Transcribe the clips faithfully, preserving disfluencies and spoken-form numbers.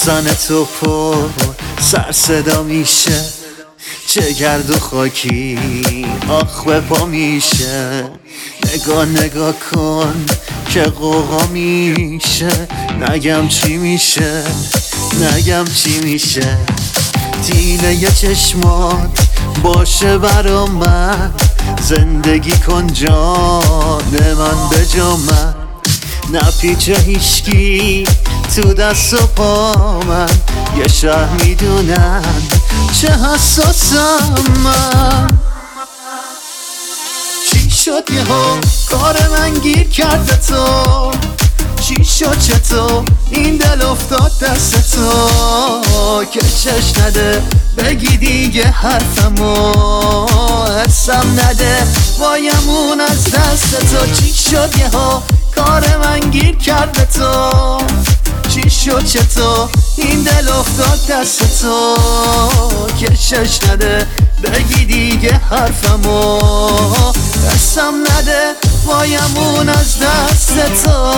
بستان تو پر سر صدا میشه، چه گرد و خاکی آخ به پا میشه. نگاه نگاه کن که قوقا میشه، نگم چی میشه نگم چی میشه. تینه ی چشمات باشه برا من، زندگی کن جان من به جا من. نپیچه هیشکی تو دست و پا من، یه شهر میدونن چه حساسم من. چی شد یه ها کار من گیر کرده تو، چی شد چطور این دل افتاد دست تو، که چش نده بگی دیگه حرفمو، حسم نده وایمون از دست تو. چی شد یه ها کار من گیر کرده تو، چی شد چطور این دل افتاد دست تو، که چش نده بگی دیگه حرفمو، حسم نده وایمون از دست تو.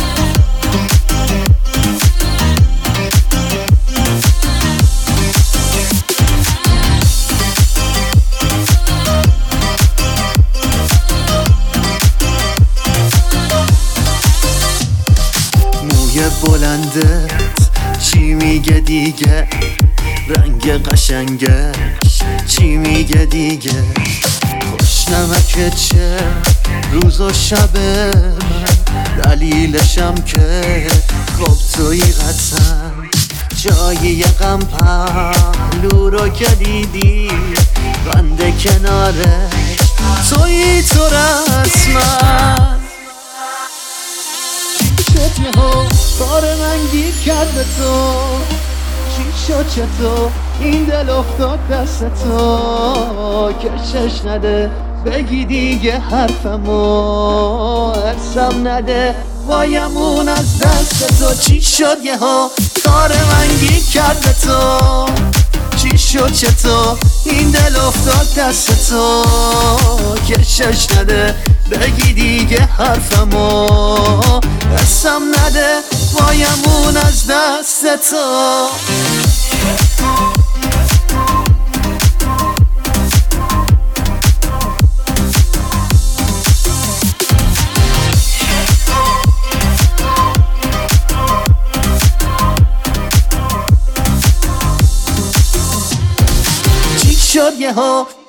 بلندت چی میگه دیگه، رنگ قشنگش چی میگه دیگه. خوش نمکه چه روز و شب من، دلیلشم که خب توی قطعا جایی غم پهلو رو که دیدی، بنده کنارش توی تو رسمن. چی شد ها کار من گیر کرده تو، چی شد چطور این دل افتاد دست تو، که چش نده بگی دیگه حرفمو، حسم نده وایمون از دست تو. چی شد یه ها کار من گیر کرده تو، چی شد چطور این دل افتاد دست تو، که چش نده بگی دیگه حرفمو، حسم نده وایمون از دست تو. چی شد یه ها